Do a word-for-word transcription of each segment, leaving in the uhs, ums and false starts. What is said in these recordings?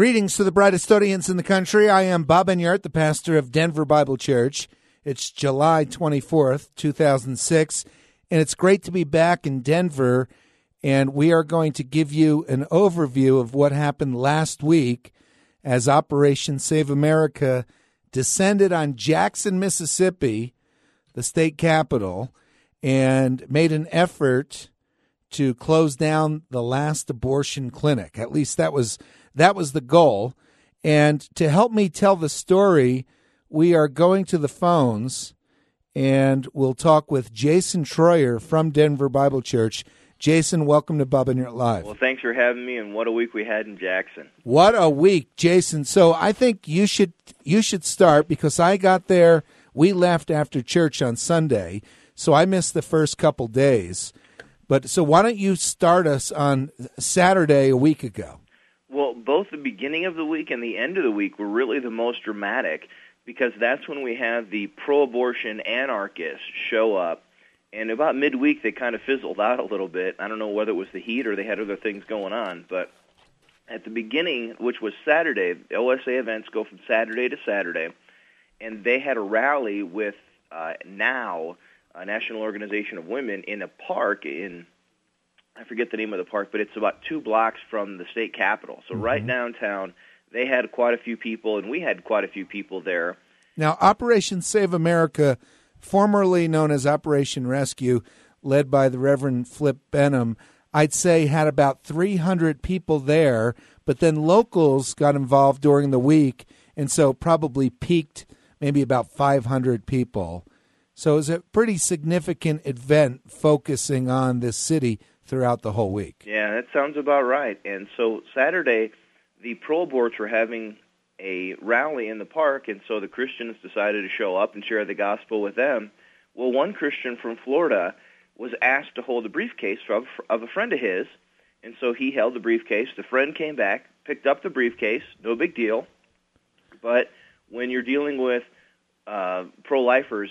Greetings to the brightest audience in the country. I am Bob Enyart, the pastor of Denver Bible Church. It's July twenty-fourth, two thousand six, and it's great to be back in Denver, and we are going to give you an overview of what happened last week as Operation Save America descended on Jackson, Mississippi, the state capital, and made an effort to close down the last abortion clinic. At least that was that was the goal. And to help me tell the story, we are going to the phones, and we'll talk with Jason Troyer from Denver Bible Church. Jason, welcome to Bob Enyart Live. Well, thanks for having me, and what a week we had in Jackson. What a week, Jason. So I think you should you should start, because I got there, we left after church on Sunday, so I missed the first couple days. But so why don't you start us on Saturday a week ago? Well, both the beginning of the week and the end of the week were really the most dramatic, because that's when we had the pro-abortion anarchists show up. And about midweek, they kind of fizzled out a little bit. I don't know whether it was the heat or they had other things going on. But at the beginning, which was Saturday, the O S A events go from Saturday to Saturday, and they had a rally with uh, NOW, a National Organization of Women, in a park in, I forget the name of the park, but it's about two blocks from the state capitol. So mm-hmm. right downtown, they had quite a few people, and we had quite a few people there. Now, Operation Save America, formerly known as Operation Rescue, led by the Reverend Flip Benham, I'd say had about three hundred people there, but then locals got involved during the week, and so probably peaked maybe about five hundred people. So it was a pretty significant event focusing on this city throughout the whole week. Yeah, that sounds about right. And so Saturday, the pro-aborts were having a rally in the park, and so the Christians decided to show up and share the gospel with them. Well, one Christian from Florida was asked to hold a briefcase of, of a friend of his, and so he held the briefcase. The friend came back, picked up the briefcase, no big deal. But when you're dealing with uh, pro-lifers,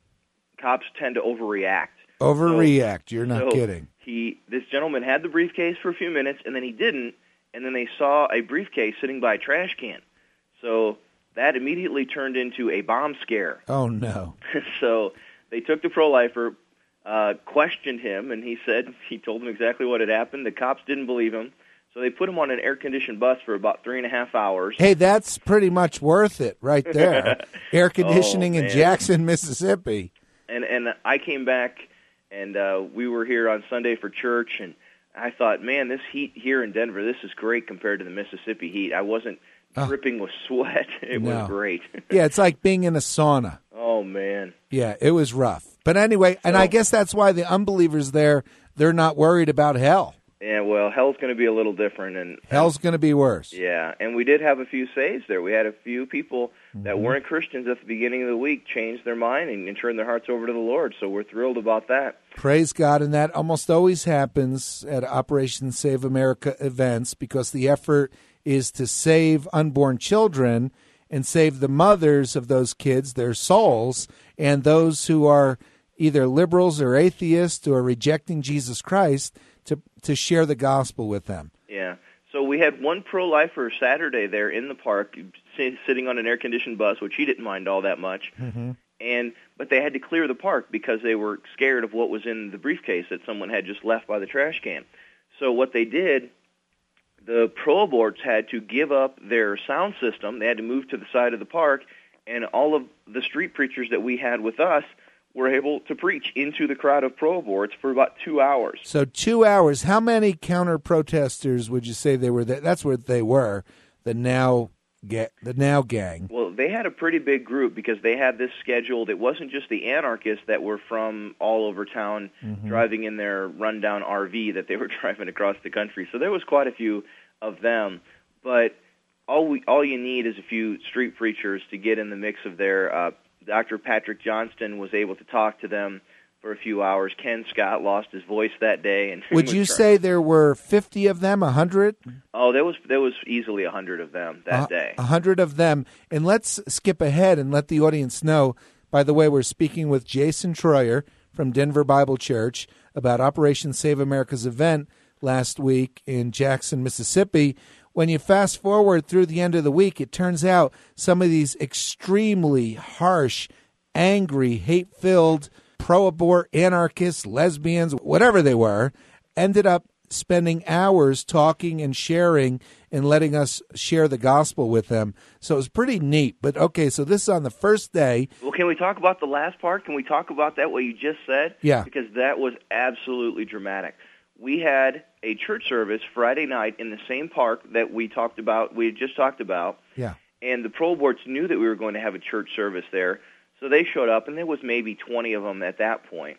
cops tend to overreact. Overreact, so, you're not so kidding. He, this gentleman had the briefcase for a few minutes, and then he didn't, and then they saw a briefcase sitting by a trash can. So that immediately turned into a bomb scare. Oh, no. So they took the pro-lifer, uh, questioned him, and he said, he told them exactly what had happened. The cops didn't believe him. So they put him on an air-conditioned bus for about three and a half hours. Hey, that's pretty much worth it right there. Air conditioning oh, in Jackson, Mississippi. And and I came back, and uh, we were here on Sunday for church, and I thought, man, this heat here in Denver, this is great compared to the Mississippi heat. I wasn't oh. dripping with sweat. It no. was great. Yeah, it's like being in a sauna. Oh, man. Yeah, it was rough. But anyway, so, and I guess that's why the unbelievers there, they're not worried about hell. Yeah, well, hell's going to be a little different. and Hell's going to be worse. Yeah, and we did have a few saves there. We had a few people that mm-hmm. weren't Christians at the beginning of the week change their mind and, and turn their hearts over to the Lord, so we're thrilled about that. Praise God, and that almost always happens at Operation Save America events, because the effort is to save unborn children and save the mothers of those kids, their souls, and those who are either liberals or atheists or rejecting Jesus Christ, to to share the gospel with them. Yeah. So we had one pro-lifer Saturday there in the park, sitting on an air-conditioned bus, which he didn't mind all that much. Mm-hmm. And but they had to clear the park because they were scared of what was in the briefcase that someone had just left by the trash can. So what they did, the pro-aborts had to give up their sound system. They had to move to the side of the park, and all of the street preachers that we had with us were able to preach into the crowd of pro-aborts for about two hours. So two hours. How many counter-protesters would you say they were? There? That's what they were, the Now ga- the Now gang. Well, they had a pretty big group because they had this scheduled. It wasn't just the anarchists that were from all over town mm-hmm. driving in their rundown R V that they were driving across the country. So there was quite a few of them. But all we, all you need is a few street preachers to get in the mix of their uh Doctor Patrick Johnston was able to talk to them for a few hours. Ken Scott lost his voice that day. And would you say there were fifty of them, one hundred? Oh, there was there was easily one hundred of them that uh, day. one hundred of them. And let's skip ahead and let the audience know, by the way, we're speaking with Jason Troyer from Denver Bible Church about Operation Save America's event last week in Jackson, Mississippi, when you fast forward through the end of the week, it turns out some of these extremely harsh, angry, hate-filled, pro-abort anarchists, lesbians, whatever they were, ended up spending hours talking and sharing and letting us share the gospel with them. So it was pretty neat. But, okay, so this is on the first day. Well, can we talk about the last part? Can we talk about that, what you just said? Yeah. Because that was absolutely dramatic. We had a church service Friday night in the same park that we talked about, we had just talked about. Yeah. And the pro aborts knew that we were going to have a church service there. So they showed up, and there was maybe twenty of them at that point.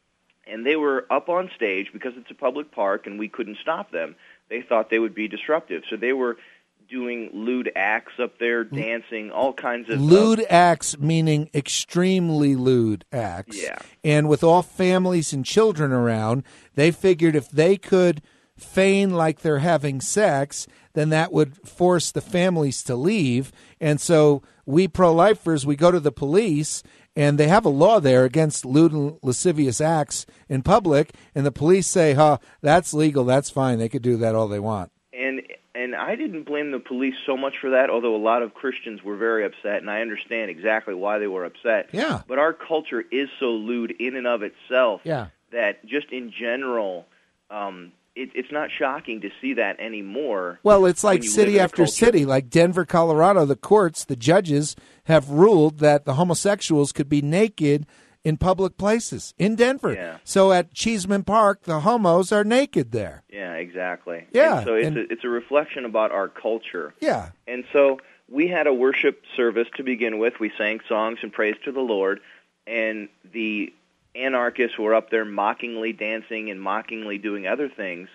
And they were up on stage because it's a public park and we couldn't stop them. They thought they would be disruptive. So they were doing lewd acts up there, dancing, all kinds of lewd uh, acts, meaning extremely lewd acts. Yeah. And with all families and children around, they figured if they could feign like they're having sex, then that would force the families to leave. And so we pro-lifers, we go to the police, and they have a law there against lewd and lascivious acts in public, and the police say, huh, that's legal, that's fine, they could do that all they want. And and I didn't blame the police so much for that, although a lot of Christians were very upset, and I understand exactly why they were upset. Yeah. But our culture is so lewd in and of itself Yeah. that just in general, um, it, it's not shocking to see that anymore. Well, it's when like you live city in a after culture. city, like Denver, Colorado. The courts, the judges have ruled that the homosexuals could be naked in public places in Denver. Yeah. So at Cheeseman Park, the homos are naked there. Yeah, exactly. Yeah, And so it's and- a, it's a reflection about our culture. Yeah. And so we had a worship service to begin with. We sang songs and praise to the Lord, and the anarchists were up there mockingly dancing and mockingly doing other things.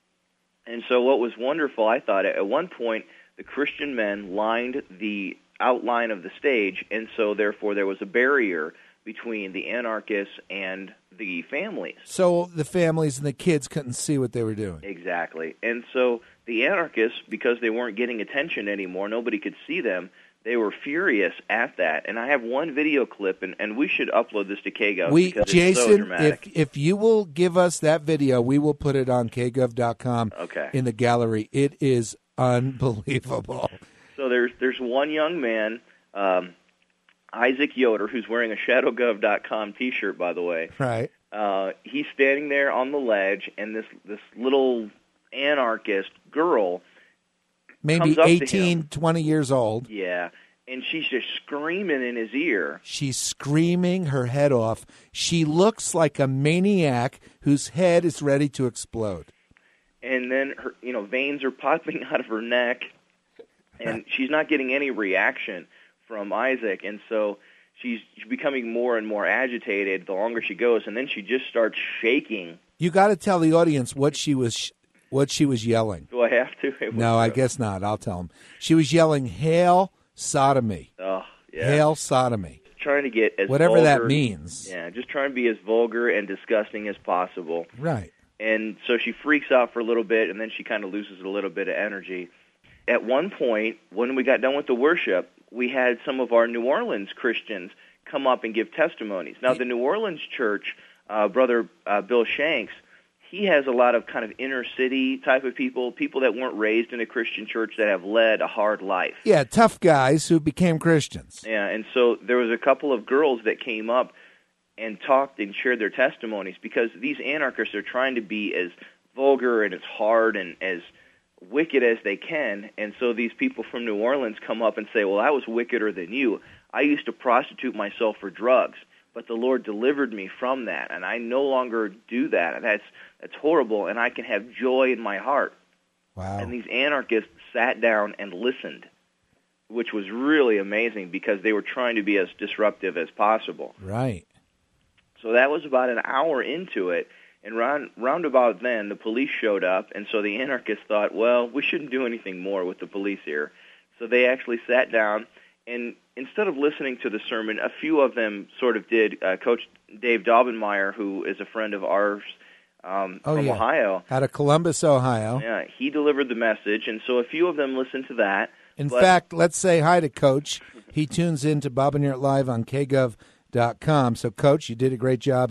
And so what was wonderful, I thought, at one point, the Christian men lined the outline of the stage, and so therefore there was a barrier between the anarchists and the families. So the families and the kids couldn't see what they were doing. Exactly. And so the anarchists, because they weren't getting attention anymore, nobody could see them, they were furious at that. And I have one video clip, and, and we should upload this to K Gov We, because Jason, it's so dramatic. if if you will give us that video, we will put it on K Gov dot com Okay. in the gallery. It is unbelievable. So there's there's one young man, um, Isaac Yoder, who's wearing a Shadow Gov dot com T-shirt, by the way. Right. Uh, he's standing there on the ledge, and this, this little anarchist girl, Maybe comes up to eighteen, him. twenty years old. yeah, and she's just screaming in his ear. She's screaming her head off. She looks like a maniac whose head is ready to explode. And then her, you know, veins are popping out of her neck, and she's not getting any reaction from Isaac, and so she's becoming more and more agitated the longer she goes, and then she just starts shaking. You got to tell the audience what she was what she was yelling. Do I have to? It was- No, I guess not. I'll tell them. She was yelling, "Hail sodomy! Oh, yeah. Hail sodomy!" Trying to get as Whatever vulgar, that means. Yeah, just trying to be as vulgar and disgusting as possible. Right. And so she freaks out for a little bit, and then she kind of loses a little bit of energy. At one point, when we got done with the worship, we had some of our New Orleans Christians come up and give testimonies. Now, the New Orleans church, uh, Brother uh, Bill Shanks, he has a lot of kind of inner city type of people, people that weren't raised in a Christian church that have led a hard life. Yeah, tough guys who became Christians. Yeah, and so there was a couple of girls that came up and talked and shared their testimonies because these anarchists are trying to be as vulgar and as hard and as wicked as they can. And so these people from New Orleans come up and say, well, I was wickeder than you. I used to prostitute myself for drugs, but the Lord delivered me from that, and I no longer do that. And that's that's horrible, and I can have joy in my heart. Wow. And these anarchists sat down and listened, which was really amazing because they were trying to be as disruptive as possible. Right. So that was about an hour into it, and round, round about then, the police showed up, and so the anarchists thought, well, we shouldn't do anything more with the police here. So they actually sat down, and instead of listening to the sermon, a few of them sort of did. Uh, Coach Dave Daubenmeyer, who is a friend of ours um, Oh, from yeah. Ohio, Out of Columbus, Ohio. yeah, he delivered the message, and so a few of them listened to that. In but- fact, let's say hi to Coach. He tunes in to Bob and Yurt Live on K Gov dot com. So, Coach, you did a great job in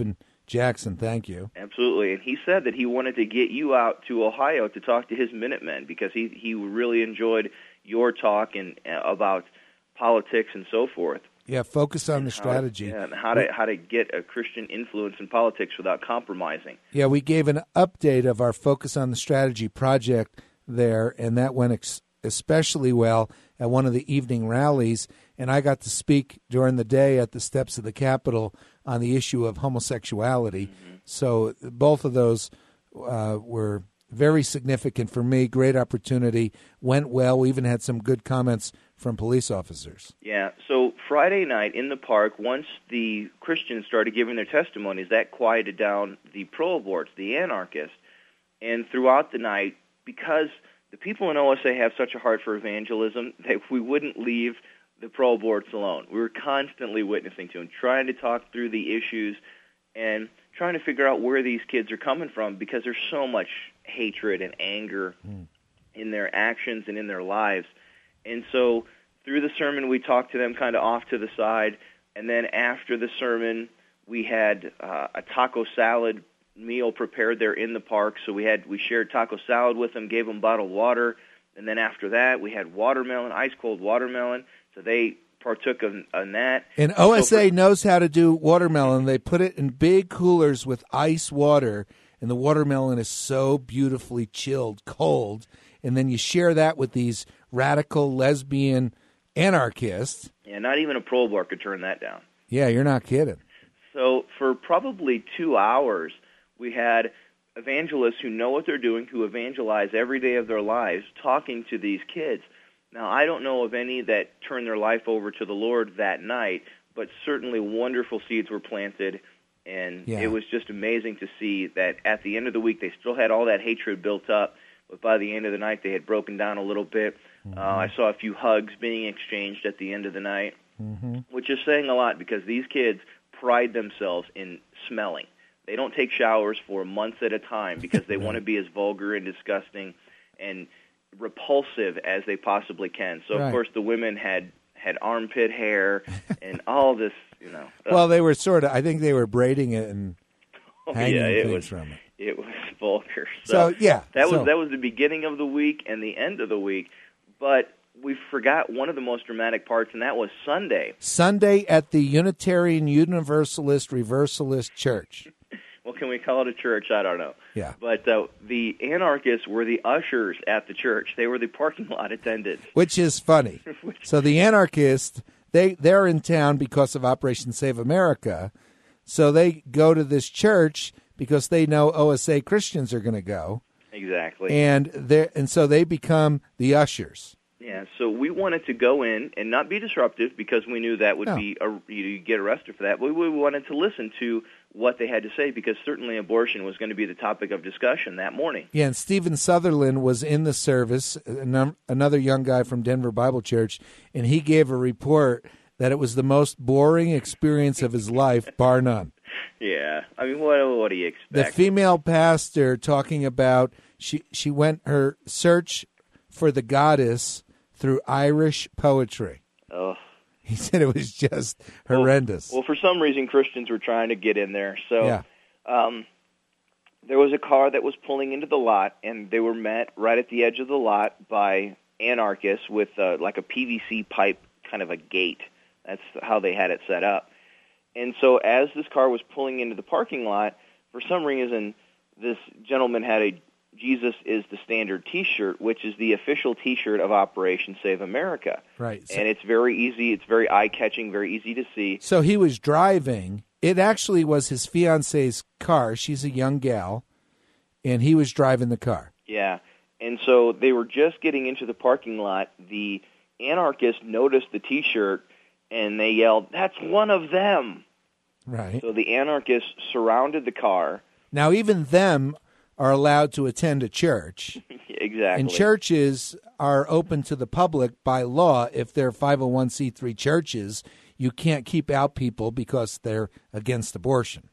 Jackson, thank you. Absolutely. And he said that he wanted to get you out to Ohio to talk to his Minutemen because he, he really enjoyed your talk and uh, about politics and so forth. Yeah, focus on and the strategy. To, yeah, and how to how to get a Christian influence in politics without compromising. Yeah, we gave an update of our Focus on the Strategy project there, and that went ex- especially well at one of the evening rallies, and I got to speak during the day at the steps of the Capitol on the issue of homosexuality. Mm-hmm. So both of those uh, were very significant for me, great opportunity, went well. We even had some good comments from police officers. Yeah, so Friday night in the park, once the Christians started giving their testimonies, that quieted down the pro-aborts, the anarchists. And throughout the night, because the people in O S A have such a heart for evangelism, that we wouldn't leave the pro-aborts alone. We were constantly witnessing to them, trying to talk through the issues and trying to figure out where these kids are coming from, because there's so much hatred and anger mm. in their actions and in their lives. And so through the sermon, we talked to them kind of off to the side, and then after the sermon, we had uh, a taco salad meal prepared there in the park. So we had we shared taco salad with them, gave them bottled water, and then after that, we had watermelon, ice-cold watermelon, so they partook of, of that. And O S A so for, knows how to do watermelon. They put it in big coolers with ice water, and the watermelon is so beautifully chilled, cold, and then you share that with these radical lesbian anarchists. Yeah, not even a pro-abort could turn that down. Yeah, you're not kidding. So for probably two hours, we had evangelists who know what they're doing, who evangelize every day of their lives, talking to these kids. Now, I don't know of any that turned their life over to the Lord that night, but certainly wonderful seeds were planted, and yeah. it was just amazing to see that at the end of the week, they still had all that hatred built up, but by the end of the night, they had broken down a little bit. Mm-hmm. Uh, I saw a few hugs being exchanged at the end of the night, mm-hmm. which is saying a lot, because these kids pride themselves in smelling. They don't take showers for months at a time because they right. want to be as vulgar and disgusting and repulsive as they possibly can. So, right. of course, the women had, had armpit hair and all this, you know. Well, they were sort of, I think they were braiding it and oh, hanging yeah, it things was, from it. It was vulgar. So, so yeah. That so. was that was the beginning of the week and the end of the week. But we forgot one of the most dramatic parts, and that was Sunday. Sunday at the Unitarian Universalist Reversalist Church. Well, can we call it a church? I don't know. Yeah. But uh, the anarchists were the ushers at the church. They were the parking lot attendants. Which is funny. So the anarchists, they, they're in town because of Operation Save America. So they go to this church because they know O S A Christians are going to go. Exactly. And they and so they become the ushers. Yeah, so we wanted to go in and not be disruptive because we knew that would no. be, a, you get arrested for that. But we wanted to listen to what they had to say, because certainly abortion was going to be the topic of discussion that morning. Yeah, and Stephen Sutherland was in the service, another young guy from Denver Bible Church, and he gave a report that it was the most boring experience of his life, bar none. Yeah, I mean, what, what do you expect? The female pastor talking about, she, she went her search for the goddess through Irish poetry. Oh. He said it was just horrendous. Well, well, for some reason, Christians were trying to get in there. So yeah. um, there was a car that was pulling into the lot, and they were met right at the edge of the lot by anarchists with uh, like a P V C pipe, kind of a gate. That's how they had it set up. And so as this car was pulling into the parking lot, for some reason, this gentleman had a Jesus is the Standard T-shirt, which is the official T-shirt of Operation Save America. Right. So, and it's very easy. It's very eye-catching, very easy to see. So he was driving. It actually was his fiance's car. She's a young gal, and he was driving the car. Yeah. And so they were just getting into the parking lot. The anarchists noticed the T-shirt, and they yelled, "That's one of them!" Right. So the anarchists surrounded the car. Now, even them are allowed to attend a church. Exactly. And churches are open to the public by law. If they're five oh one c three churches, you can't keep out people because they're against abortion.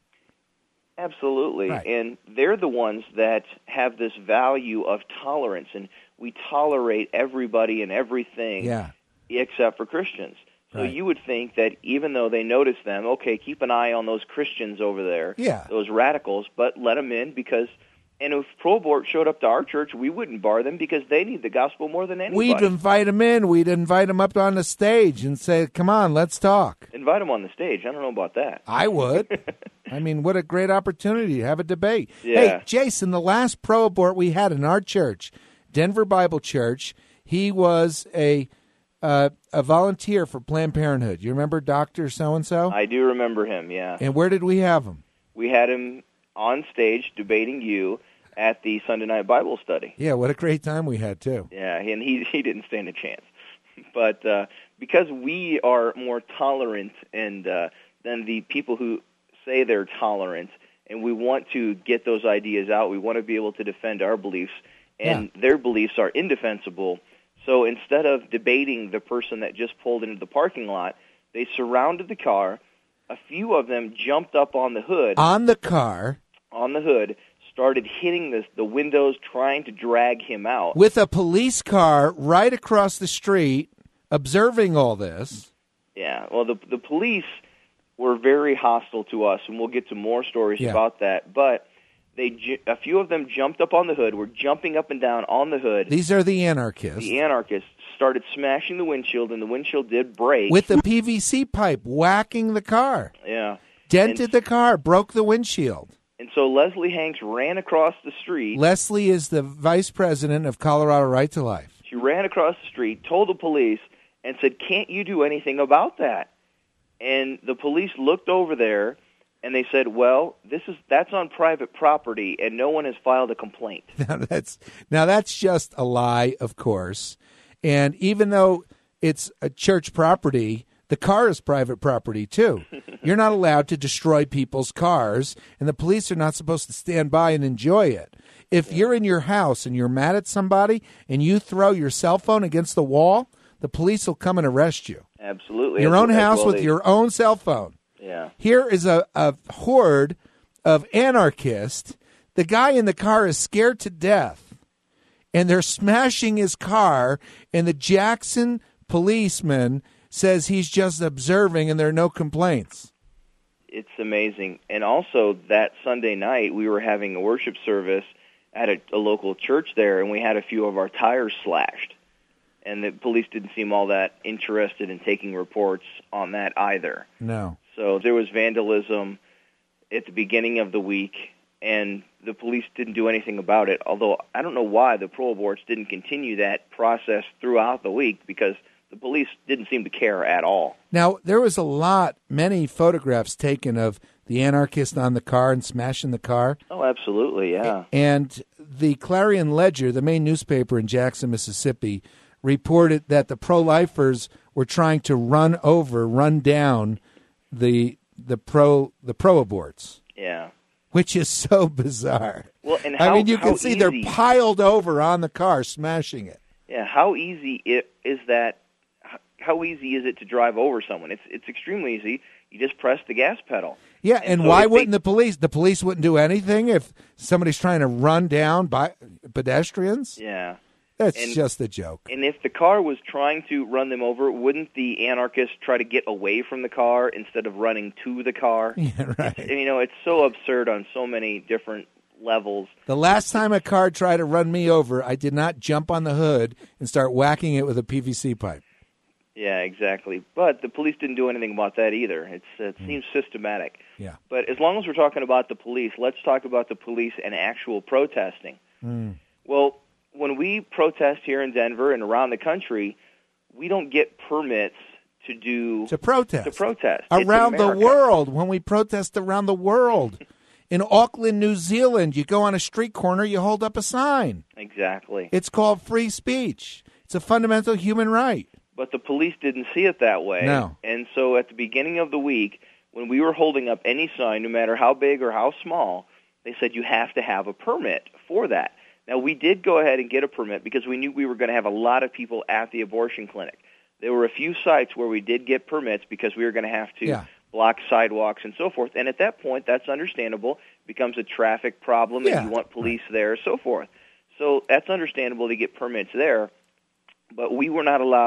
Absolutely. Right. And they're the ones that have this value of tolerance, and we tolerate everybody and everything yeah. except for Christians. So Right. you would think that even though they notice them, okay, keep an eye on those Christians over there, Yeah. those radicals, but let them in because, and if pro-abort showed up to our church, we wouldn't bar them because they need the gospel more than anybody. We'd invite them in. We'd invite them up on the stage and say, come on, let's talk. Invite them on the stage. I don't know about that. I would. I mean, what a great opportunity to have a debate. Yeah. Hey, Jason, the last pro-abort we had in our church, Denver Bible Church, he was a uh, a volunteer for Planned Parenthood. You remember Doctor So-and-so? I do remember him, yeah. And where did we have him? We had him on stage debating you at the Sunday night Bible study. Yeah, what a great time we had, too. Yeah, and he he didn't stand a chance. But uh, because we are more tolerant and uh, than the people who say they're tolerant, and we want to get those ideas out, we want to be able to defend our beliefs, and Yeah. their beliefs are indefensible. So instead of debating the person that just pulled into the parking lot, they surrounded the car. A few of them jumped up on the hood. On the car. On the hood, started hitting the, the windows, trying to drag him out. With a police car right across the street, observing all this. Yeah, well, the the police were very hostile to us, and we'll get to more stories Yeah. about that. But they, ju- a few of them jumped up on the hood, were jumping up and down on the hood. These are the anarchists. The anarchists started smashing the windshield, and the windshield did break. With the P V C pipe, whacking the car. yeah. Dented And- the car, broke the windshield. And so Leslie Hanks ran across the street. Leslie is the vice president of Colorado Right to Life. She ran across the street, told the police, and said, "Can't you do anything about that?" And the police looked over there, and they said, "Well, this is that's on private property, and no one has filed a complaint." Now that's now that's just a lie, of course. And even though it's a church property, the car is private property too. You're not allowed to destroy people's cars, and the police are not supposed to stand by and enjoy it. If you're in your house and you're mad at somebody and you throw your cell phone against the wall, the police will come and arrest you. Absolutely. Your As- own as house well with they- your own cell phone. Yeah. Here is a, a horde of anarchists. The guy in the car is scared to death, and they're smashing his car, and the Jackson policeman says he's just observing and there are no complaints. It's amazing. And also, that Sunday night, we were having a worship service at a, a local church there, and we had a few of our tires slashed. And the police didn't seem all that interested in taking reports on that either. No. So there was vandalism at the beginning of the week, and the police didn't do anything about it, although I don't know why the pro-aborts didn't continue that process throughout the week, because the police didn't seem to care at all. Now, there was a lot, many photographs taken of the anarchist on the car and smashing the car. Oh, absolutely, yeah. And the Clarion Ledger, the main newspaper in Jackson, Mississippi, reported that the pro-lifers were trying to run over, run down the the pro the pro-aborts, Yeah. which is so bizarre. Well, and how, I mean, you how can see easy, they're piled over on the car, smashing it. Yeah, how easy it, is that? How easy is it to drive over someone? It's it's extremely easy. You just press the gas pedal. Yeah, and, And so why if they- wouldn't the police? The police wouldn't do anything if somebody's trying to run down by pedestrians. Yeah. That's and- just a joke. And if the car was trying to run them over, wouldn't the anarchists try to get away from the car instead of running to the car? Yeah, right. And, you know, it's so absurd on so many different levels. The last time a car tried to run me over, I did not jump on the hood and start whacking it with a P V C pipe. Yeah, exactly. But the police didn't do anything about that either. It's, it seems systematic. Yeah. But as long as we're talking about the police, let's talk about the police and actual protesting. Mm. Well, when we protest here in Denver and around the country, we don't get permits to do To protest. to protest It's Around the America. world, when we protest around the world. In Auckland, New Zealand, you go on a street corner, you hold up a sign. Exactly. It's called free speech. It's a fundamental human right. But the police didn't see it that way. No. And so at the beginning of the week, when we were holding up any sign, no matter how big or how small, they said you have to have a permit for that. Now, we did go ahead and get a permit because we knew we were going to have a lot of people at the abortion clinic. There were a few sites where we did get permits because we were going to have to Yeah. block sidewalks and so forth. And at that point, that's understandable. It becomes a traffic problem, Yeah. and you want police there, so forth. So that's understandable to get permits there. But we were not allowed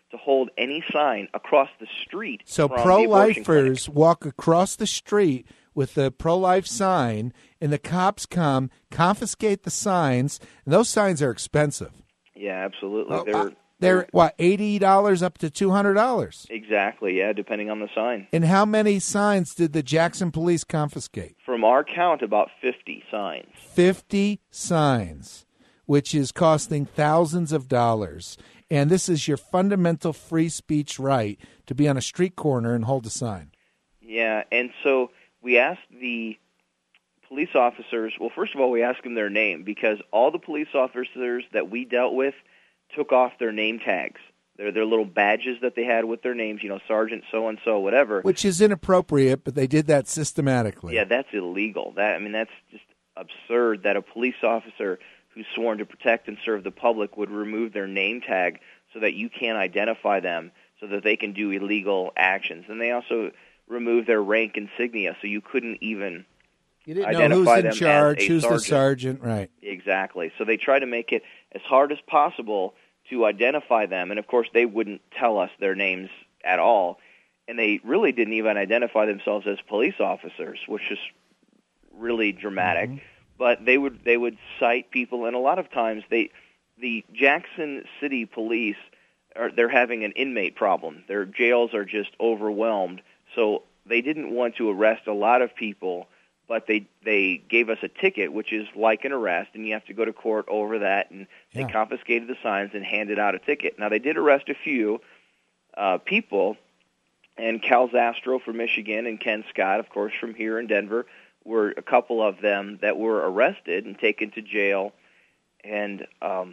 to hold any sign across the street. So from the abortion pro-lifers clinic. walk across the street with the pro-life sign, and the cops come, confiscate the signs, and those signs are expensive. Yeah, absolutely. Well, they're, uh, they're, what, eighty dollars up to two hundred dollars? Exactly, yeah, depending on the sign. And how many signs did the Jackson police confiscate? From our count, about fifty signs. fifty signs, which is costing thousands of dollars. And this is your fundamental free speech right to be on a street corner and hold a sign. Yeah, and so we asked the police officers, well, first of all, we asked them their name because all the police officers that we dealt with took off their name tags. Their their little badges that they had with their names, you know, Sergeant so-and-so, whatever. Which is inappropriate, but they did that systematically. Yeah, that's illegal. That I mean, that's just absurd that a police officer who's sworn to protect and serve the public would remove their name tag so that you can't identify them so that they can do illegal actions. And they also removed their rank insignia so you couldn't even You didn't identify know who's them in charge, as a who's sergeant. the sergeant, right. Exactly. So they try to make it as hard as possible to identify them. And, of course, they wouldn't tell us their names at all. And they really didn't even identify themselves as police officers, which is really dramatic. Mm-hmm. But they would they would cite people, and a lot of times they the Jackson City Police are they're having an inmate problem. Their jails are just overwhelmed, so they didn't want to arrest a lot of people, but they they gave us a ticket, which is like an arrest, and you have to go to court over that, and Yeah. they confiscated the signs and handed out a ticket. Now, they did arrest a few uh, people, and Cal Zastro from Michigan and Ken Scott, of course, from here in Denver, were a couple of them that were arrested and taken to jail and um,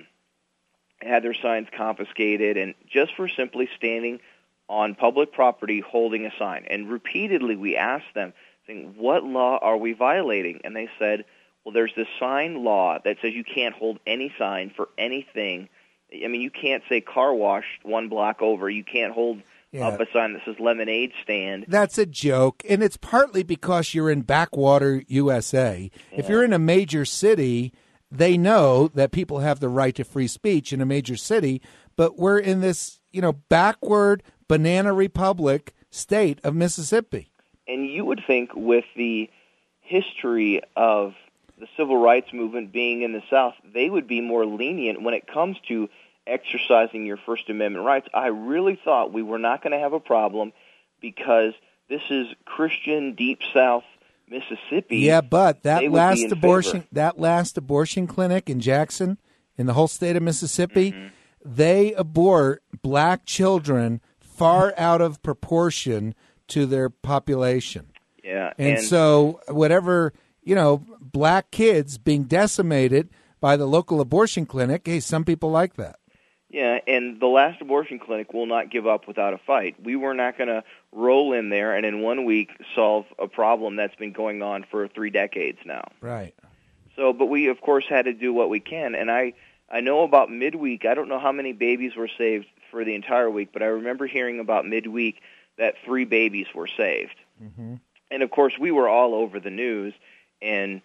had their signs confiscated, and just for simply standing on public property holding a sign. And repeatedly we asked them, saying, what law are we violating? And they said, well, there's this sign law that says you can't hold any sign for anything. I mean, you can't say car wash one block over. You can't hold Yeah. up a sign that says lemonade stand. That's a joke, and it's partly because you're in backwater U S A. Yeah. If you're in a major city, they know that people have the right to free speech in a major city, but we're in this, you know, backward banana republic state of Mississippi. And you would think with the history of the civil rights movement being in the South, they would be more lenient when it comes to exercising your First Amendment rights. I really thought we were not going to have a problem because this is Christian Deep South Mississippi. Yeah, but that They would be last in abortion favor. that last abortion clinic in Jackson, in the whole state of Mississippi, Mm-hmm. they abort black children far out of proportion to their population. Yeah, And, so whatever, you know, black kids being decimated by the local abortion clinic, hey, some people like that. Yeah, and the last abortion clinic will not give up without a fight. We were not going to roll in there and in one week solve a problem that's been going on for three decades now. Right. So, but we, of course, had to do what we can. And I, I know about midweek. I don't know how many babies were saved for the entire week, but I remember hearing about midweek that three babies were saved. Mm-hmm. And, of course, we were all over the news. And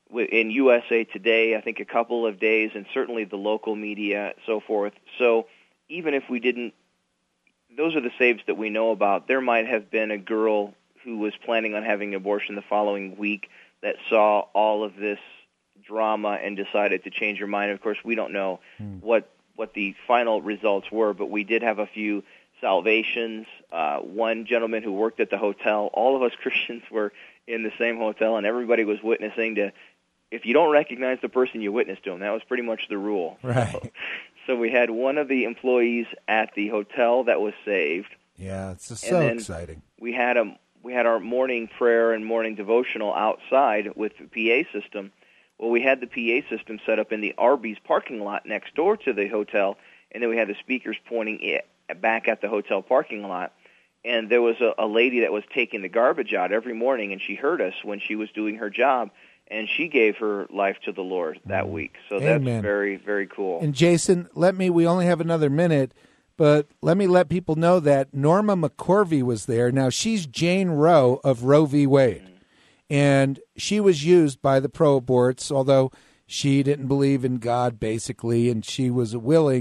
in U S A Today, I think a couple of days, and certainly the local media, so forth. So even if we didn't, those are the saves that we know about. There might have been a girl who was planning on having an abortion the following week that saw all of this drama and decided to change her mind. Of course, we don't know Hmm. what what the final results were, but we did have a few salvations. Uh, one gentleman who worked at the hotel, all of us Christians were in the same hotel, and everybody was witnessing to, if you don't recognize the person, you witness to him. That was pretty much the rule. Right. So, so we had one of the employees at the hotel that was saved. Yeah, it's just And so then exciting. We had a we had our morning prayer and morning devotional outside with the P A system. Well, we had the P A system set up in the Arby's parking lot next door to the hotel, and then we had the speakers pointing it back at the hotel parking lot. And there was a, a lady that was taking the garbage out every morning, and she heard us when she was doing her job, and she gave her life to the Lord that week. So Amen. that's very, very cool. And Jason, let me, we only have another minute, but let me let people know that Norma McCorvey was there. Now, she's Jane Roe of Roe v. Wade. Mm-hmm. And she was used by the pro-aborts, although she didn't believe in God, basically, and she was a willing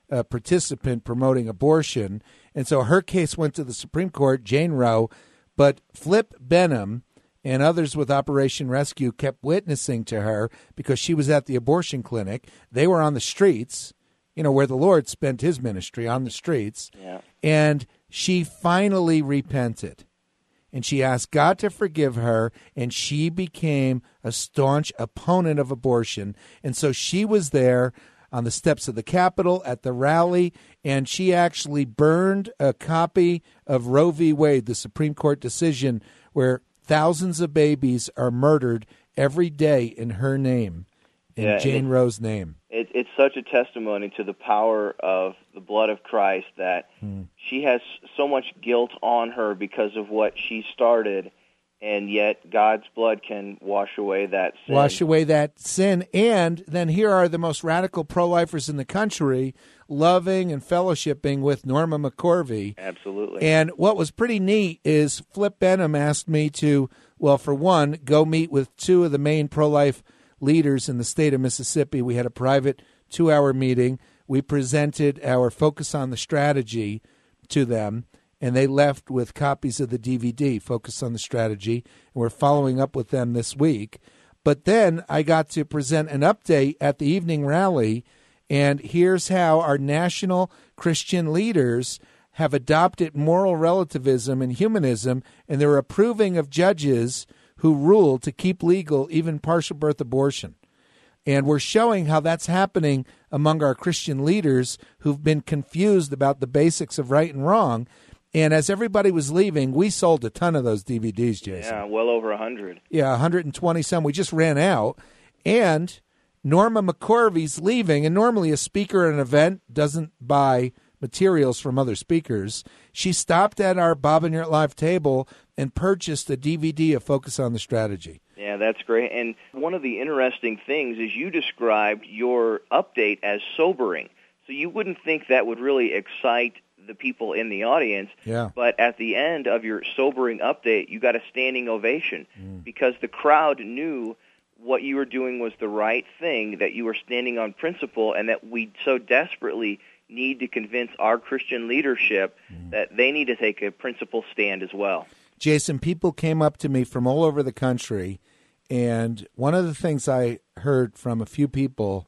a participant promoting abortion. And so her case went to the Supreme Court, Jane Roe, but Flip Benham and others with Operation Rescue kept witnessing to her because she was at the abortion clinic. They were on the streets, you know, where the Lord spent his ministry, on the streets. Yeah. And she finally repented. And she asked God to forgive her, and she became a staunch opponent of abortion. And so she was there on the steps of the Capitol at the rally, and she actually burned a copy of Roe v. Wade, the Supreme Court decision where thousands of babies are murdered every day in her name, in yeah, Jane it, Roe's name. It, it's such a testimony to the power of the blood of Christ that hmm. she has so much guilt on her because of what she started, and yet God's blood can wash away that sin. Wash away that sin. And then here are the most radical pro-lifers in the country loving and fellowshipping with Norma McCorvey. Absolutely. And what was pretty neat is Flip Benham asked me to, well, for one, go meet with two of the main pro-life leaders in the state of Mississippi. We had a private two-hour meeting. We presented our Focus on the Strategy to them, and they left with copies of the D V D, Focus on the Strategy, and we're following up with them this week. But then I got to present an update at the evening rally, and here's how our national Christian leaders have adopted moral relativism and humanism, and they're approving of judges who rule to keep legal even partial birth abortion. And we're showing how that's happening among our Christian leaders who've been confused about the basics of right and wrong. And as everybody was leaving, we sold a ton of those D V Ds, Jason. Yeah, well over one hundred. Yeah, one hundred twenty some. We just ran out. And Norma McCorvey's leaving. And normally a speaker at an event doesn't buy materials from other speakers. She stopped at our Bob and Yurt Live table and purchased a D V D of Focus on the Strategy. Yeah, that's great. And one of the interesting things is you described your update as sobering. So you wouldn't think that would really excite the people in the audience, yeah. But at the end of your sobering update, you got a standing ovation mm. because the crowd knew what you were doing was the right thing, that you were standing on principle, and that we so desperately need to convince our Christian leadership mm. that they need to take a principle stand as well. Jason, people came up to me from all over the country, and one of the things I heard from a few people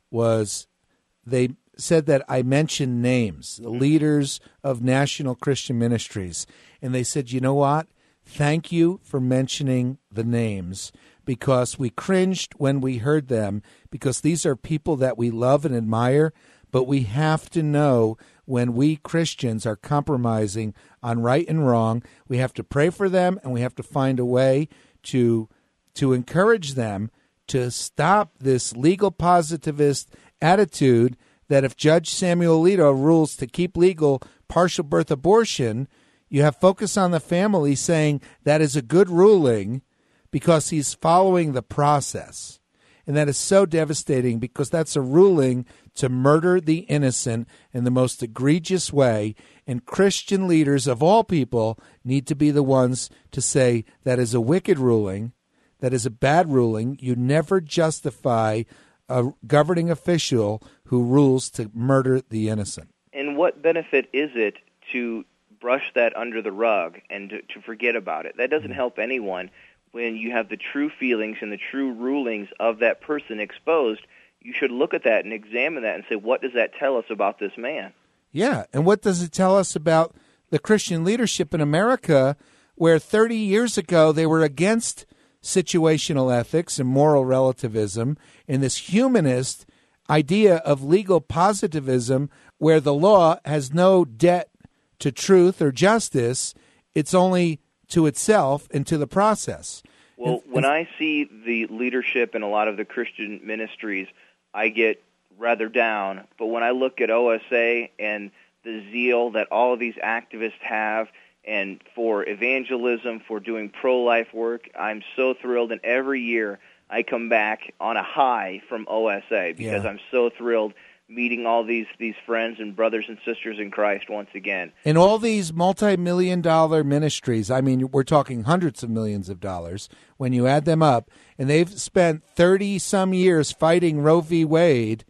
was they said that I mentioned names, the leaders of National Christian Ministries. And they said, you know what? Thank you for mentioning the names, because we cringed when we heard them, because these are people that we love and admire, but we have to know when we Christians are compromising on right and wrong. We have to pray for them, and we have to find a way to to encourage them to stop this legal positivist attitude that if Judge Samuel Alito rules to keep legal partial birth abortion, you have Focus on the Family saying that is a good ruling because he's following the process. And that is so devastating, because that's a ruling to murder the innocent in the most egregious way. And Christian leaders of all people need to be the ones to say that is a wicked ruling, that is a bad ruling. You never justify a governing official who rules to murder the innocent. And what benefit is it to brush that under the rug and to, to forget about it? That doesn't help anyone. When you have the true feelings and the true rulings of that person exposed, you should look at that and examine that and say, what does that tell us about this man? Yeah, and what does it tell us about the Christian leadership in America, where thirty years ago they were against situational ethics and moral relativism and this humanist idea of legal positivism, where the law has no debt to truth or justice, it's only to itself and to the process. Well, when I see the leadership in a lot of the Christian ministries, I get rather down. But when I look at O S A and the zeal that all of these activists have, and for evangelism, for doing pro-life work, I'm so thrilled. And every year I come back on a high from O S A because yeah. I'm so thrilled meeting all these, these friends and brothers and sisters in Christ once again. And all these multi-million dollar ministries, I mean, we're talking hundreds of millions of dollars when you add them up, and they've spent thirty-some years fighting Roe v. Wade,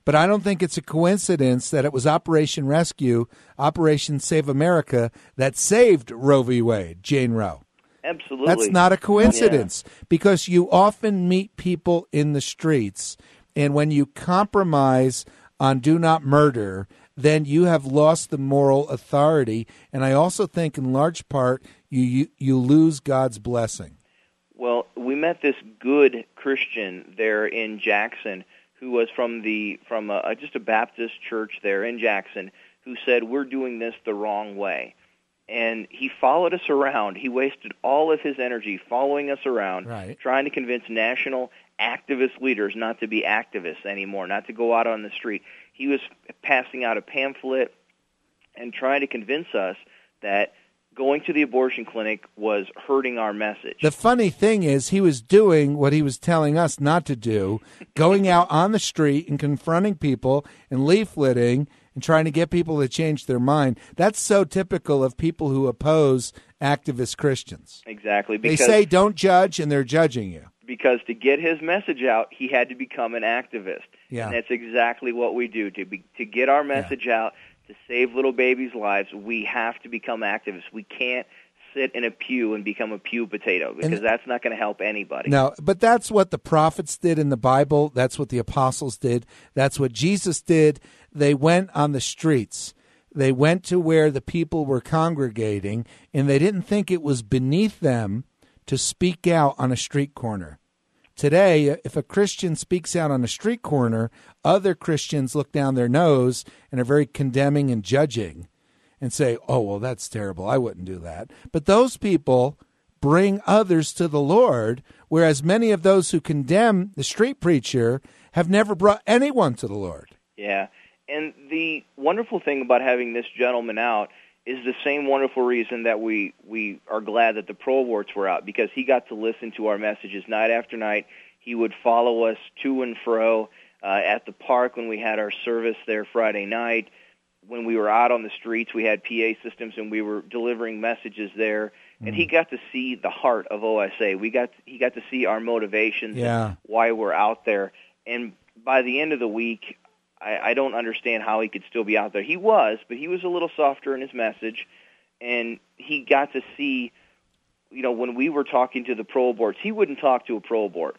But I don't think it's a coincidence that it was Operation Rescue, Operation Save America, that saved Roe v. Wade, Jane Roe. Absolutely. That's not a coincidence, yeah. because you often meet people in the streets, and when you compromise on do not murder, then you have lost the moral authority. And I also think in large part you, you, you lose God's blessing. Well, we met this good Christian there in Jackson who was from the from a, just a Baptist church there in Jackson, who said, we're doing this the wrong way. And he followed us around. He wasted all of his energy following us around, right. trying to convince national activist leaders not to be activists anymore, not to go out on the street. He was passing out a pamphlet and trying to convince us that going to the abortion clinic was hurting our message. The funny thing is he was doing what he was telling us not to do, going out on the street and confronting people and leafleting and trying to get people to change their mind. That's so typical of people who oppose activist Christians. Exactly. They say don't judge, and they're judging you. Because to get his message out, he had to become an activist. Yeah. And that's exactly what we do. To be, to get our message yeah. out, to save little babies' lives, we have to become activists. We can't sit in a pew and become a pew potato, because and, that's not going to help anybody. No, but that's what the prophets did in the Bible. That's what the apostles did. That's what Jesus did. They went on the streets. They went to where the people were congregating, and they didn't think it was beneath them to speak out on a street corner. Today, if a Christian speaks out on a street corner, other Christians look down their nose and are very condemning and judging and say, oh, well, that's terrible. I wouldn't do that. But those people bring others to the Lord, whereas many of those who condemn the street preacher have never brought anyone to the Lord. Yeah, and the wonderful thing about having this gentleman out is the same wonderful reason that we, we are glad that the pro-aborts were out, because he got to listen to our messages night after night. He would follow us to and fro uh, at the park when we had our service there Friday night. When we were out on the streets, we had P A systems, and we were delivering messages there. Mm. And he got to see the heart of O S A. We got He got to see our motivations yeah. and why we're out there. And by the end of the week, I, I don't understand how he could still be out there. He was, but he was a little softer in his message, and he got to see, you know, when we were talking to the pro-aborts, he wouldn't talk to a pro-abort.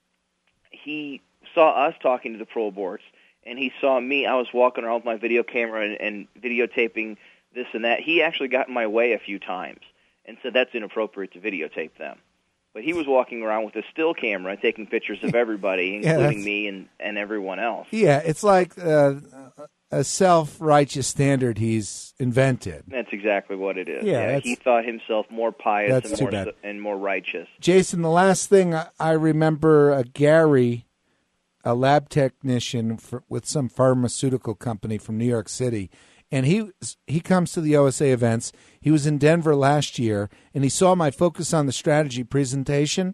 He saw us talking to the pro-aborts, and he saw me. I was walking around with my video camera and, and videotaping this and that. He actually got in my way a few times and said that's inappropriate to videotape them. But he was walking around with a still camera taking pictures of everybody, including yeah, me and, and everyone else. Yeah, it's like uh, a self-righteous standard he's invented. That's exactly what it is. Yeah, yeah he thought himself more pious and more, bad. and more righteous. Jason, the last thing I remember, uh, Gary, a lab technician for, with some pharmaceutical company from New York City, and he he comes to the O S A events. He was in Denver last year, and he saw my Focus on the Strategy presentation,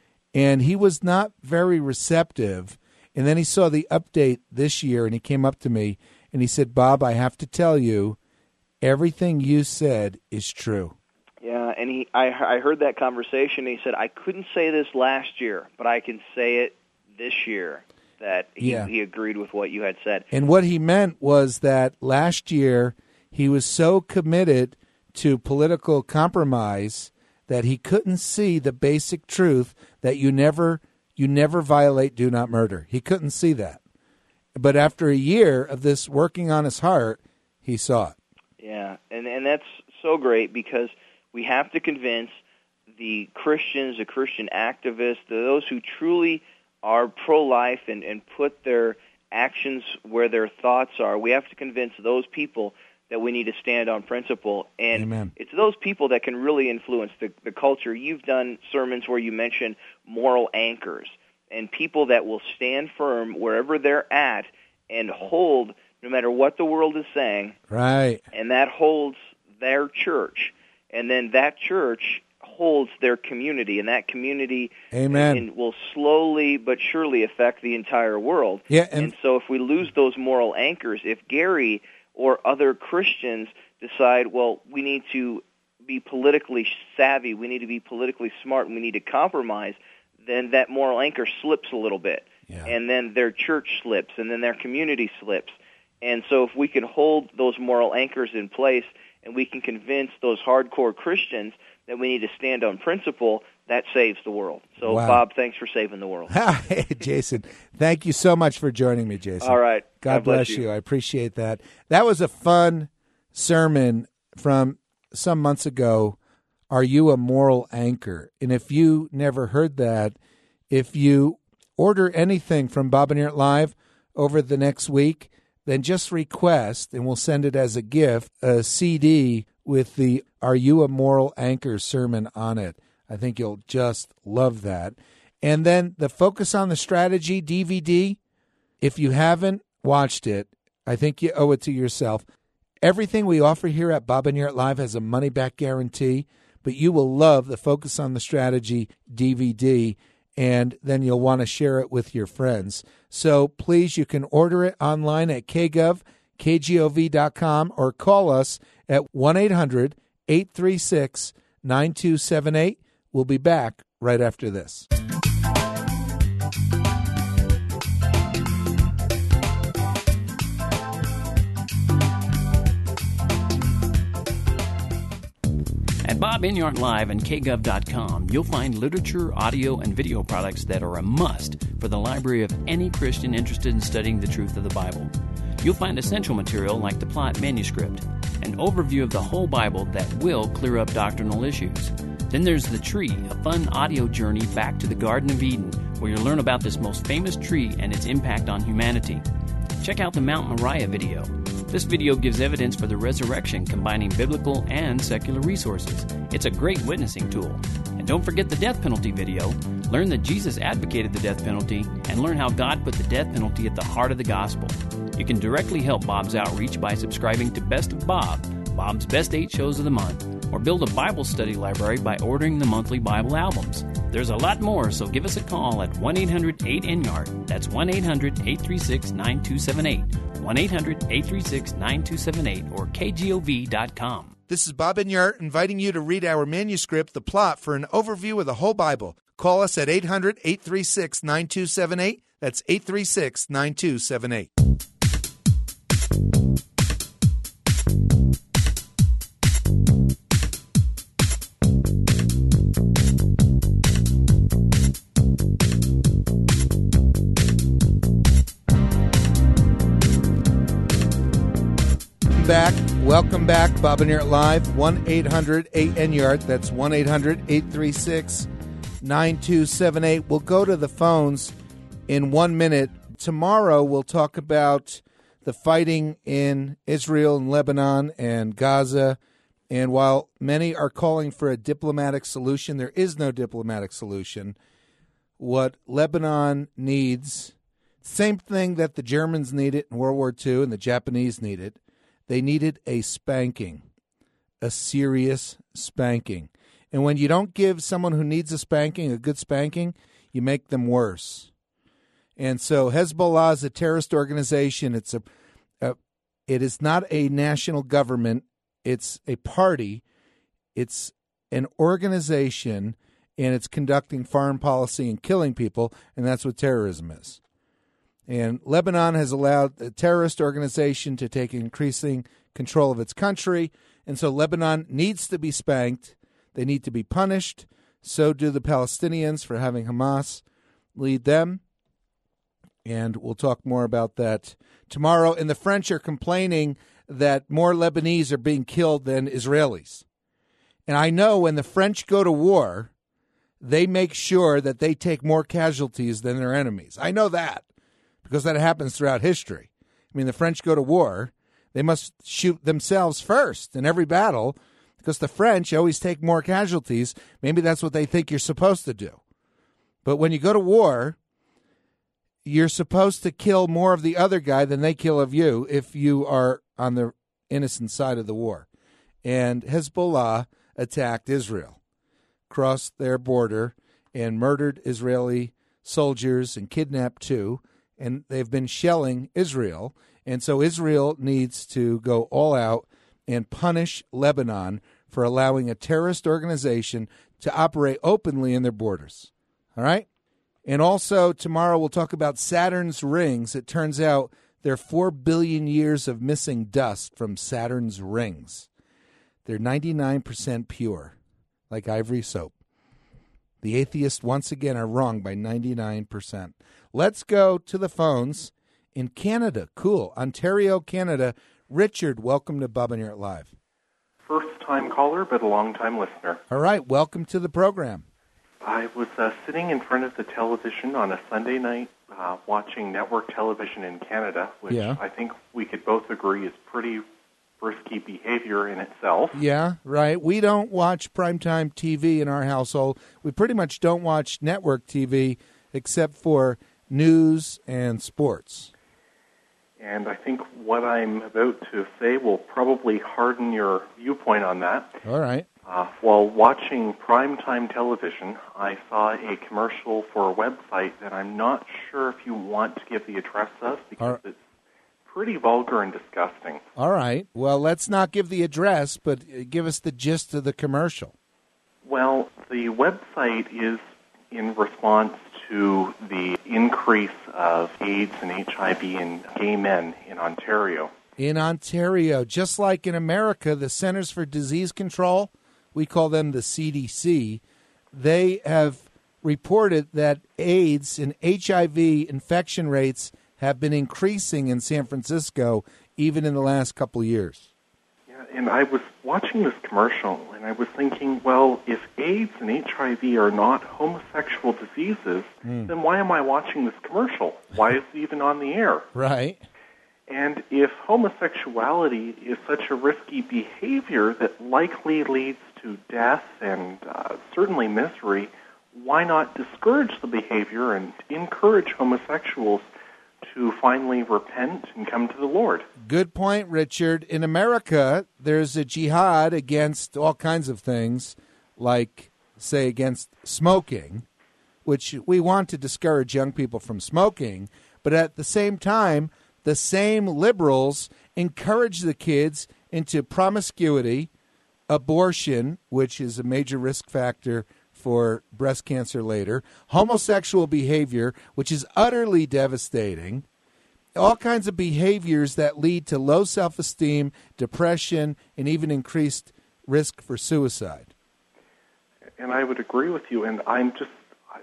and he was not very receptive. And then he saw the update this year, and he came up to me, and he said, Bob, I have to tell you, everything you said is true. Yeah, and he I, I heard that conversation, and he said, I couldn't say this last year, but I can say it this year. That he, yeah. he agreed with what you had said. And what he meant was that last year he was so committed to political compromise that he couldn't see the basic truth that you never you never violate do not murder. He couldn't see that. But after a year of this working on his heart, he saw it. Yeah, and and that's so great, because we have to convince the Christians, the Christian activists, those who truly are pro-life and, and put their actions where their thoughts are. We have to convince those people that we need to stand on principle. And Amen. It's those people that can really influence the, the culture. You've done sermons where you mention moral anchors and people that will stand firm wherever they're at and hold no matter what the world is saying. Right. And that holds their church. And then that church holds their community, and that community Amen. And will slowly but surely affect the entire world. Yeah, and, and so if we lose those moral anchors, if Gary or other Christians decide, well, we need to be politically savvy, we need to be politically smart, and we need to compromise, then that moral anchor slips a little bit. Yeah. and then their church slips, and then their community slips. And so if we can hold those moral anchors in place and we can convince those hardcore Christians that we need to stand on principle, that saves the world. So, Wow. Bob, thanks for saving the world. Hey, Jason, thank you so much for joining me, Jason. All right. God, God bless bless you. you. I appreciate that. That was a fun sermon from some months ago. Are you a moral anchor? And if you never heard that, if you order anything from Bob and Earth Live over the next week, then just request, and we'll send it as a gift, a C D with the Are You a Moral Anchor sermon on it. I think you'll just love that. And then the Focus on the Strategy D V D, if you haven't watched it, I think you owe it to yourself. Everything we offer here at Bob and Earth Live has a money-back guarantee, but you will love the Focus on the Strategy D V D, and then you'll want to share it with your friends. So please, you can order it online at k gov, k g o v dot com, or call us at one eight hundred, eight three six, nine two seven eight. We'll be back right after this. At Bob Enyart Live and k gov dot com, you'll find literature, audio, and video products that are a must for the library of any Christian interested in studying the truth of the Bible. You'll find essential material like the Plot manuscript, an overview of the whole Bible that will clear up doctrinal issues. Then there's The Tree, a fun audio journey back to the Garden of Eden, where you'll learn about this most famous tree and its impact on humanity. Check out the Mount Moriah video. This video gives evidence for the resurrection, combining biblical and secular resources. It's a great witnessing tool. And don't forget the death penalty video. Learn that Jesus advocated the death penalty and learn how God put the death penalty at the heart of the gospel. You can directly help Bob's outreach by subscribing to Best of Bob, Bob's Best Eight Shows of the Month, or build a Bible study library by ordering the monthly Bible albums. There's a lot more, so give us a call at one eight hundred eight N Y A R D. That's one eight hundred, eight three six, nine two seven eight. one eight hundred, eight three six, nine two seven eight or k g o v dot com. This is Bob Enyart inviting you to read our manuscript, The Plot, for an overview of the whole Bible. Call us at eight hundred, eight three six, nine two seven eight. That's eight three six, nine two seven eight. Back. Welcome back, Bob and Earth Live, one eight hundred eight N Y A R D. That's one eight hundred, eight three six, nine two seven eight. We'll go to the phones in one minute. Tomorrow we'll talk about the fighting in Israel and Lebanon and Gaza. And while many are calling for a diplomatic solution, there is no diplomatic solution. What Lebanon needs, same thing that the Germans needed in World War Two and the Japanese needed. They needed a spanking, a serious spanking. And when you don't give someone who needs a spanking a good spanking, you make them worse. And so Hezbollah is a terrorist organization. It's a, a it is not a national government. It's a party. It's an organization, and it's conducting foreign policy and killing people, and that's what terrorism is. And Lebanon has allowed a terrorist organization to take increasing control of its country. And so Lebanon needs to be spanked. They need to be punished. So do the Palestinians for having Hamas lead them. And we'll talk more about that tomorrow. And the French are complaining that more Lebanese are being killed than Israelis. And I know when the French go to war, they make sure that they take more casualties than their enemies. I know that, because that happens throughout history. I mean, the French go to war, they must shoot themselves first in every battle, because the French always take more casualties. Maybe that's what they think you're supposed to do. But when you go to war, you're supposed to kill more of the other guy than they kill of you if you are on the innocent side of the war. And Hezbollah attacked Israel, crossed their border, and murdered Israeli soldiers and kidnapped two. And they've been shelling Israel. And so Israel needs to go all out and punish Lebanon for allowing a terrorist organization to operate openly in their borders. All right? And also tomorrow we'll talk about Saturn's rings. It turns out there are four billion years of missing dust from Saturn's rings. They're ninety-nine percent pure, like ivory soap. The atheists once again are wrong by ninety-nine percent. Let's go to the phones in Canada. Cool. Ontario, Canada. Richard, welcome to Bob and Yurt Live. First-time caller, but a long-time listener. All right, welcome to the program. I was uh, sitting in front of the television on a Sunday night uh, watching network television in Canada, which yeah. I think we could both agree is pretty risky behavior in itself. Yeah, right. We don't watch primetime T V in our household. We pretty much don't watch network T V except for news and sports. And I think what I'm about to say will probably harden your viewpoint on that. All right. Uh, while watching primetime television, I saw a commercial for a website that I'm not sure if you want to give the address of because right. It's pretty vulgar and disgusting. All right. Well, let's not give the address, but give us the gist of the commercial. Well, the website is in response to the increase of AIDS and H I V in gay men in Ontario. In Ontario, just like in America, the Centers for Disease Control, we call them the C D C, they have reported that AIDS and H I V infection rates have been increasing in San Francisco even in the last couple of years. Yeah, and I was watching this commercial, and I was thinking, well, if AIDS and H I V are not homosexual diseases, mm. then why am I watching this commercial? Why is it even on the air? Right. And if homosexuality is such a risky behavior that likely leads to death and uh, certainly misery, why not discourage the behavior and encourage homosexuals to finally repent and come to the Lord? Good point, Richard. In America, there's a jihad against all kinds of things, like, say, against smoking, which we want to discourage young people from smoking, but at the same time, the same liberals encourage the kids into promiscuity, abortion, which is a major risk factor for breast cancer later, homosexual behavior, which is utterly devastating, all kinds of behaviors that lead to low self-esteem, depression, and even increased risk for suicide. And I would agree with you, and I'm just, I,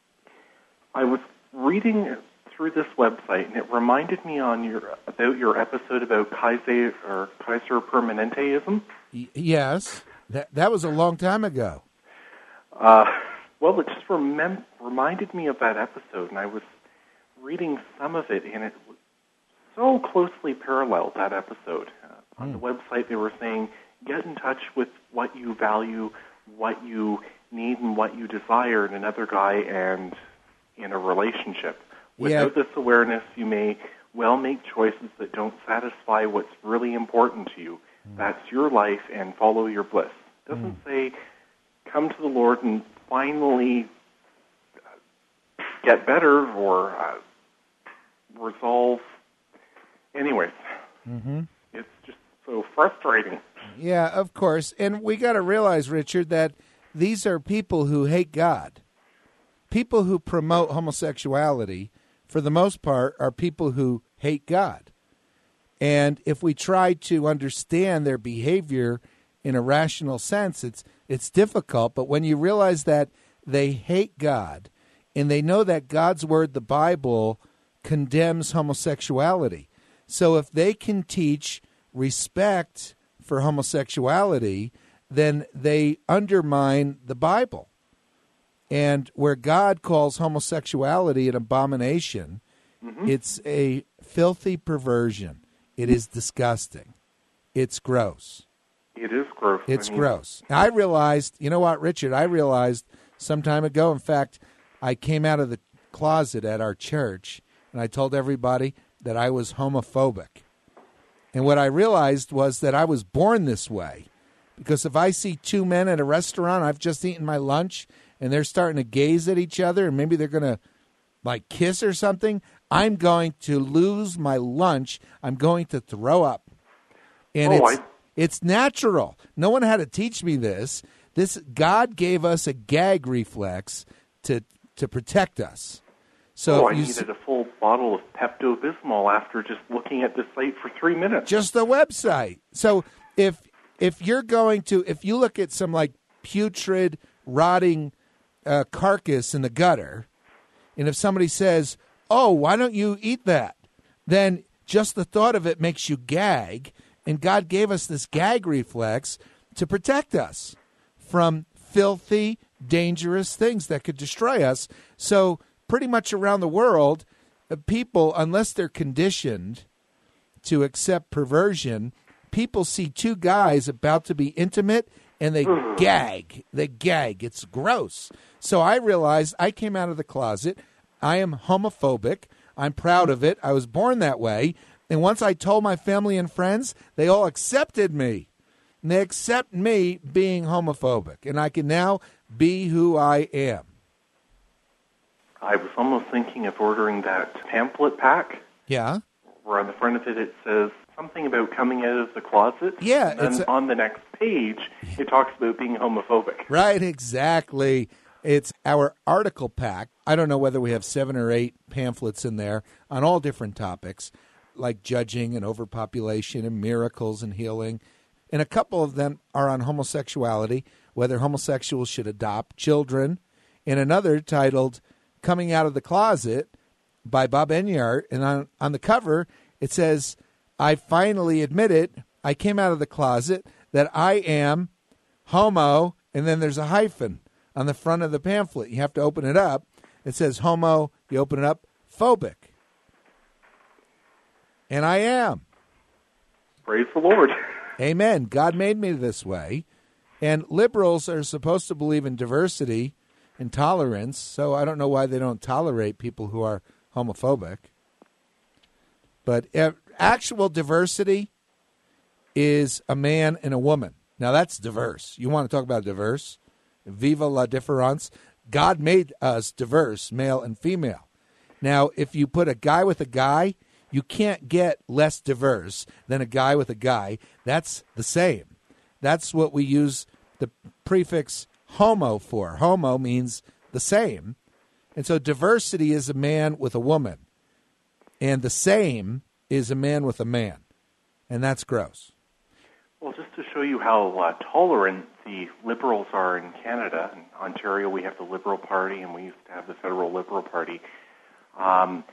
I was reading through this website, and it reminded me on your about your episode about Kaiser or Kaiser Permanenteism. Y- yes, that that was a long time ago. Uh, well, it just remem- reminded me of that episode, and I was reading some of it, and it so closely paralleled that episode. Uh, on mm. the website, they were saying, get in touch with what you value, what you need, and what you desire in another guy and in a relationship. Without yeah. this awareness, you may well make choices that don't satisfy what's really important to you. Mm. That's your life, and follow your bliss. It doesn't mm. say, come to the Lord and finally get better or uh, resolve. Anyways, mm-hmm. It's just so frustrating. Yeah, of course. And we got to realize, Richard, that these are people who hate God. People who promote homosexuality, for the most part, are people who hate God. And if we try to understand their behavior in a rational sense, it's it's difficult. But when you realize that they hate God and they know that God's word, the Bible, condemns homosexuality. So if they can teach respect for homosexuality, then they undermine the Bible. And where God calls homosexuality an abomination, mm-hmm. it's a filthy perversion. It is disgusting. It's gross. It is gross. It's I mean, gross. I realized, you know what, Richard, I realized some time ago, in fact, I came out of the closet at our church, and I told everybody that I was homophobic. And what I realized was that I was born this way. Because if I see two men at a restaurant, I've just eaten my lunch, and they're starting to gaze at each other, and maybe they're going to, like, kiss or something, I'm going to lose my lunch. I'm going to throw up. And oh, it's, I... it's natural. No one had to teach me this. This God gave us a gag reflex to to protect us. So oh, if I you needed a full bottle of Pepto-Bismol after just looking at the site for three minutes. Just the website. So if if you're going to, if you look at some like putrid, rotting uh, carcass in the gutter, and if somebody says, "Oh, why don't you eat that?" then just the thought of it makes you gag, and God gave us this gag reflex to protect us from filthy, dangerous things that could destroy us. So pretty much around the world, uh, people, unless they're conditioned to accept perversion, people see two guys about to be intimate and they gag. They gag. It's gross. So I realized I came out of the closet. I am homophobic. I'm proud of it. I was born that way. And once I told my family and friends, they all accepted me. And they accept me being homophobic. And I can now be who I am. I was almost thinking of ordering that pamphlet pack. Yeah. Where on the front of it it says something about coming out of the closet. Yeah. And then it's a- on the next page, it talks about being homophobic. Right, exactly. It's our article pack. I don't know whether we have seven or eight pamphlets in there on all different topics, like judging and overpopulation and miracles and healing. And a couple of them are on homosexuality, whether homosexuals should adopt children, and another titled Coming Out of the Closet by Bob Enyart. And on, on the cover, it says, I finally admit it, I came out of the closet, that I am homo, and then there's a hyphen on the front of the pamphlet. You have to open it up. It says homo, you open it up, phobic. And I am. Praise the Lord. Amen. God made me this way. And liberals are supposed to believe in diversity and tolerance, so I don't know why they don't tolerate people who are homophobic. But uh, actual diversity is a man and a woman. Now, that's diverse. You want to talk about diverse? Viva la différence. God made us diverse, male and female. Now, if you put a guy with a guy, you can't get less diverse than a guy with a guy. That's the same. That's what we use the prefix homo for. Homo means the same. And so diversity is a man with a woman. And the same is a man with a man. And that's gross. Well, just to show you how uh, tolerant the Liberals are in Canada, in Ontario we have the Liberal Party and we used to have the Federal Liberal Party, um,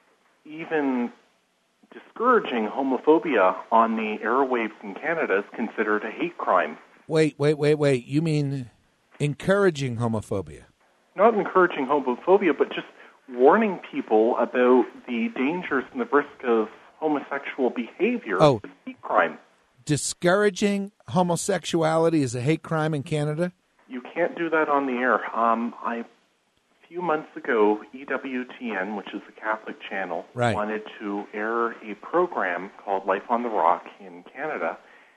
even discouraging homophobia on the airwaves in Canada is considered a hate crime. Wait, wait, wait, wait. You mean encouraging homophobia? Not encouraging homophobia, but just warning people about the dangers and the risk of homosexual behavior. Oh. It's a hate crime. Discouraging homosexuality is a hate crime in Canada? You can't do that on the air. Um, I, a few months ago, E W T N, which is a Catholic channel, right. wanted to air a program called Life on the Rock in Canada,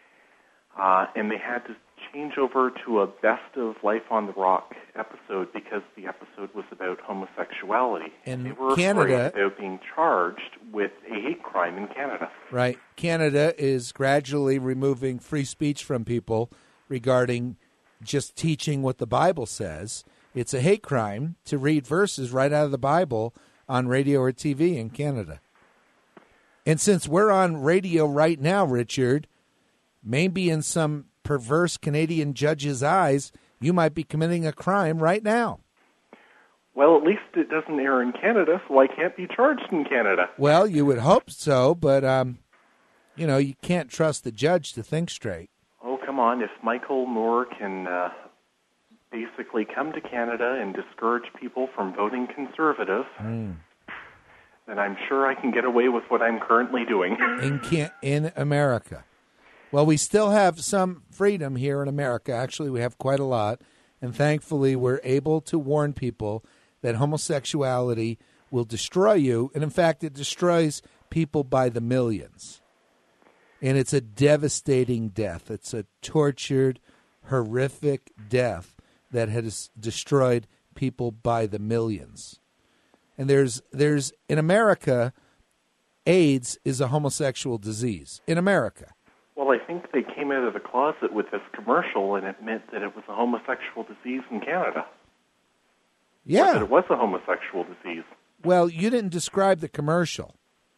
uh, and they had to change over to a Best of Life on the Rock episode because the episode was about homosexuality. And they were Canada, afraid about being charged with a hate crime in Canada. Right. Canada is gradually removing free speech from people regarding just teaching what the Bible says. It's a hate crime to read verses right out of the Bible on radio or T V in Canada. And since we're on radio right now, Richard, maybe in some perverse Canadian judge's eyes, you might be committing a crime right now. Well, at least it doesn't air in Canada, so I can't be charged in Canada. Well, you would hope so, but, um, you know, you can't trust the judge to think straight. Oh, come on. If Michael Moore can uh, basically come to Canada and discourage people from voting Conservative, mm. then I'm sure I can get away with what I'm currently doing. In, can- in America. Well, we still have some freedom here in America. Actually, we have quite a lot. And thankfully, we're able to warn people that homosexuality will destroy you. And in fact, it destroys people by the millions. And it's a devastating death. It's a tortured, horrific death that has destroyed people by the millions. And there's, there's in America, AIDS is a homosexual disease. In America. Well, I think they came out of the closet with this commercial, and it meant that it was a homosexual disease in Canada. Yeah. that it was a homosexual disease. Well, you didn't describe the commercial.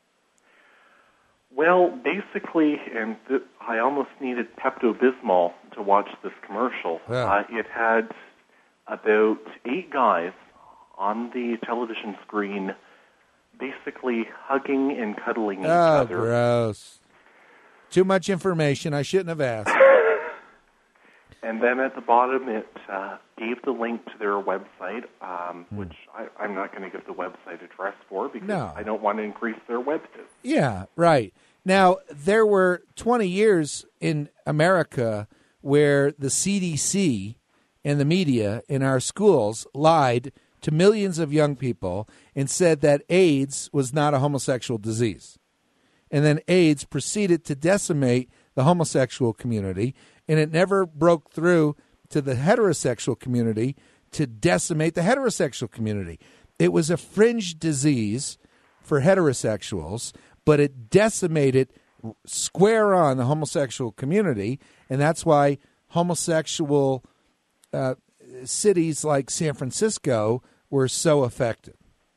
Well, basically, and th- I almost needed Pepto-Bismol to watch this commercial. Yeah. Uh, it had about eight guys on the television screen basically hugging and cuddling each Oh, other. gross. Too much information. I shouldn't have asked. And then at the bottom, it uh, gave the link to their website, um, Hmm. which I, I'm not going to give the website address for because No. I don't want to increase their web hits. Yeah, right. Now, there were twenty years in America where the C D C and the media in our schools lied to millions of young people and said that AIDS was not a homosexual disease. And then AIDS proceeded to decimate the homosexual community, and it never broke through to the heterosexual community to decimate the heterosexual community. It was a fringe disease for heterosexuals, but it decimated square on the homosexual community, and that's why homosexual uh, cities like San Francisco were so affected.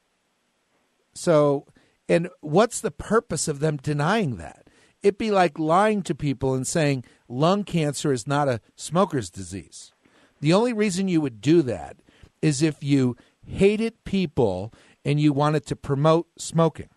So, and what's the purpose of them denying that? It'd be like lying to people and saying lung cancer is not a smoker's disease. The only reason you would do that is if you hated people and you wanted to promote smoking.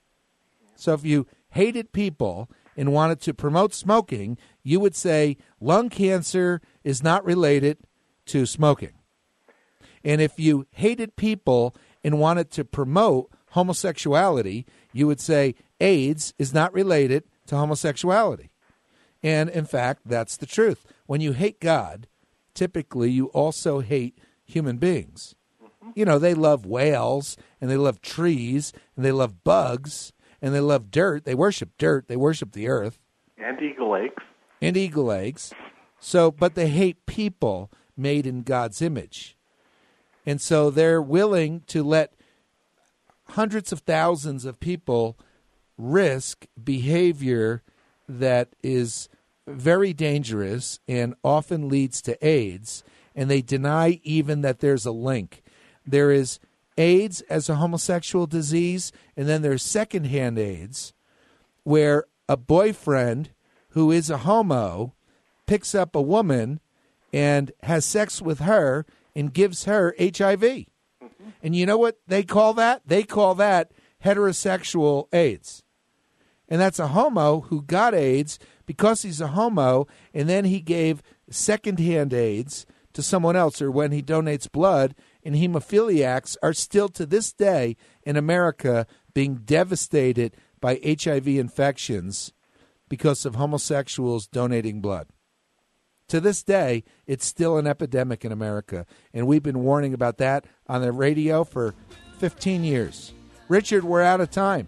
So if you hated people and wanted to promote smoking, you would say lung cancer is not related to smoking. And if you hated people and wanted to promote homosexuality, you would say AIDS is not related to homosexuality. And in fact, that's the truth. When you hate God, typically you also hate human beings. You know, they love whales, and they love trees, and they love bugs, and they love dirt. They worship dirt. They worship the earth. And eagle eggs. And eagle eggs. So, but they hate people made in God's image. And so they're willing to let hundreds of thousands of people risk behavior that is very dangerous and often leads to AIDS, and they deny even that there's a link. There is AIDS as a homosexual disease, and then there's secondhand AIDS, where a boyfriend who is a homo picks up a woman and has sex with her and gives her H I V. Mm-hmm. And you know what they call that? They call that heterosexual AIDS. And that's a homo who got AIDS because he's a homo, and then he gave secondhand AIDS to someone else, or when he donates blood. And hemophiliacs are still to this day in America being devastated by H I V infections because of homosexuals donating blood. To this day, it's still an epidemic in America, and we've been warning about that on the radio for fifteen years. Richard, we're out of time.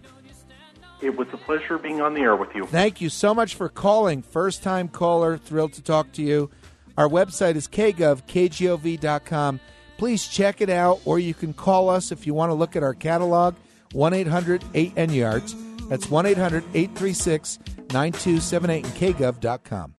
It was a pleasure being on the air with you. Thank you so much for calling. First-time caller, thrilled to talk to you. Our website is k gov, k g o v dot com. Please check it out, or you can call us if you want to look at our catalog, one eight hundred eight N Y A R T. That's one eight hundred eight three six nine two seven eight and k gov dot com.